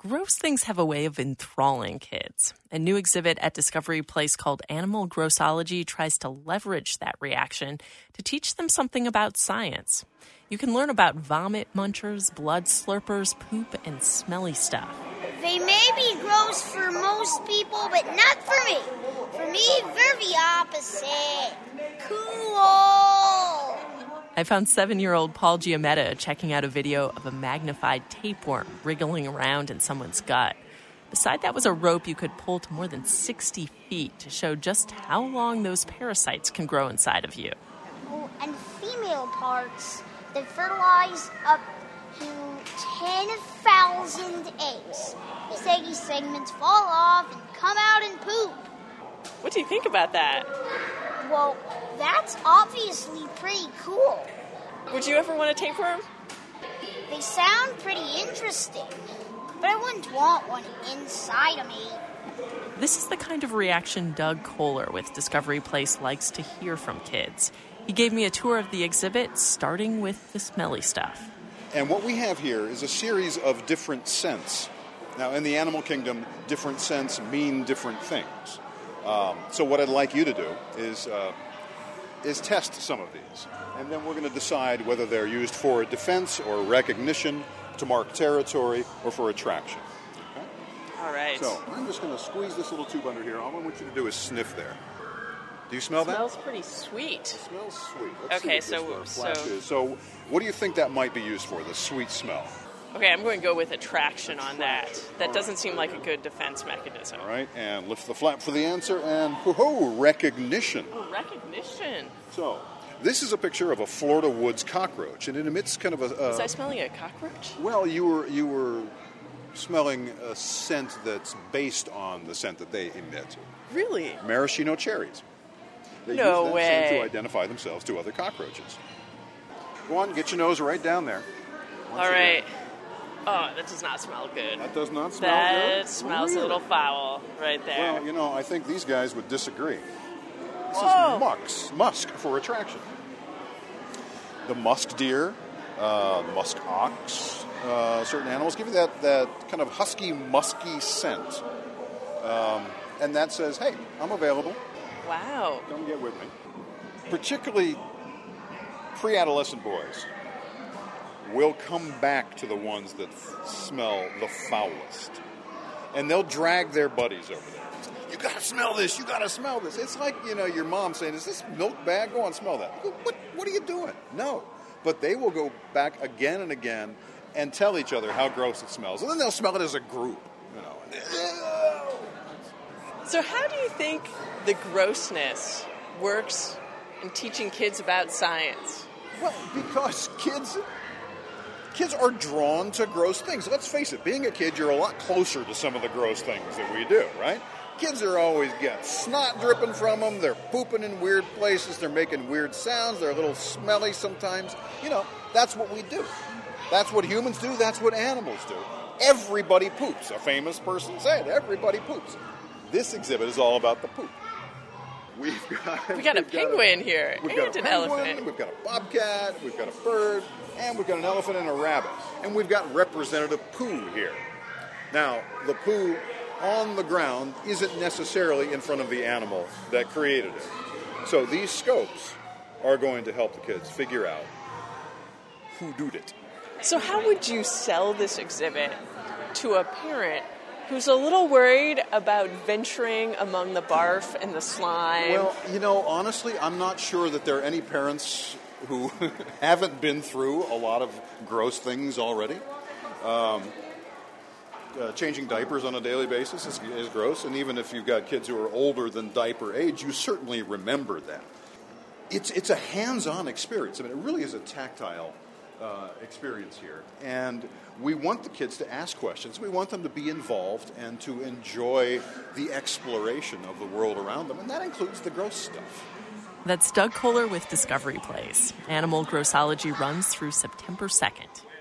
Gross things have a way of enthralling kids. A new exhibit at Discovery Place called Animal Grossology tries to leverage that reaction to teach them something about science. You can learn about vomit munchers, blood slurpers, poop, and smelly stuff. They may be gross for most people, but not for me. For me, they're the opposite. Cool! I found 7-year-old Paul Giametta checking out a video of a magnified tapeworm wriggling around in someone's gut. Beside that was a rope you could pull to more than 60 feet to show just how long those parasites can grow inside of you. Oh, and female parts that fertilize up to 10,000 eggs. These eggy segments fall off and come out in poop. What do you think about that? Well, that's obviously pretty cool. Would you ever want a tapeworm? They sound pretty interesting, but I wouldn't want one inside of me. This is the kind of reaction Doug Kohler with Discovery Place likes to hear from kids. He gave me a tour of the exhibit, starting with the smelly stuff. And what we have here is a series of different scents. Now, in the animal kingdom, different scents mean different things. So what I'd like you to do is test some of these. And then we're going to decide whether they're used for defense or recognition, to mark territory, or for attraction. Okay? All right. So I'm just going to squeeze this little tube under here. All I want you to do is sniff there. Do you smell that? It smells pretty sweet. It smells sweet. Let's okay, see what this flash is. So what do you think that might be used for, the sweet smell? Okay, I'm going to go with attraction on that. That doesn't seem like a good defense mechanism. All right, and lift the flap for the answer, and whoo-hoo, recognition. Oh, recognition. So, this is a picture of a Florida woods cockroach, and it emits kind of a... Was I smelling a cockroach? Well, you were smelling a scent that's based on the scent that they emit. Really? Maraschino cherries. They use that scent to identify themselves to other cockroaches. Go on, get your nose right down there. All right. Oh, that does not smell good. That does not smell good? That smells a little foul right there. Well, I think these guys would disagree. This is musk for attraction. The musk deer, musk ox, certain animals give you that kind of husky, musky scent. And that says, hey, I'm available. Wow. Come get with me. Particularly pre-adolescent boys will come back to the ones that smell the foulest. And they'll drag their buddies over there. You gotta smell this, you gotta smell this. It's like, your mom saying, is this milk bad? Go on, smell that. You go, what are you doing? No. But they will go back again and again and tell each other how gross it smells. And then they'll smell it as a group. So how do you think the grossness works in teaching kids about science? Well, because kids are drawn to gross things. Let's face it, being a kid, you're a lot closer to some of the gross things that we do, right? Kids are always got snot dripping from them. They're pooping in weird places. They're making weird sounds. They're a little smelly sometimes. That's what we do. That's what humans do. That's what animals do. Everybody poops. A famous person said, everybody poops. This exhibit is all about the poop. We got a penguin here, and an elephant. We've got a bobcat, we've got a bird, and we've got an elephant and a rabbit. And we've got representative poo here. Now, the poo on the ground isn't necessarily in front of the animal that created it. So these scopes are going to help the kids figure out who did it. So how would you sell this exhibit to a parent who's a little worried about venturing among the barf and the slime? Well, honestly, I'm not sure that there are any parents who haven't been through a lot of gross things already. Changing diapers on a daily basis is gross, and even if you've got kids who are older than diaper age, you certainly remember that. It's a hands-on experience. I mean, it really is a tactile experience here. And we want the kids to ask questions. We want them to be involved and to enjoy the exploration of the world around them, and that includes the gross stuff. That's Doug Kohler with Discovery Place. Animal Grossology runs through September 2nd.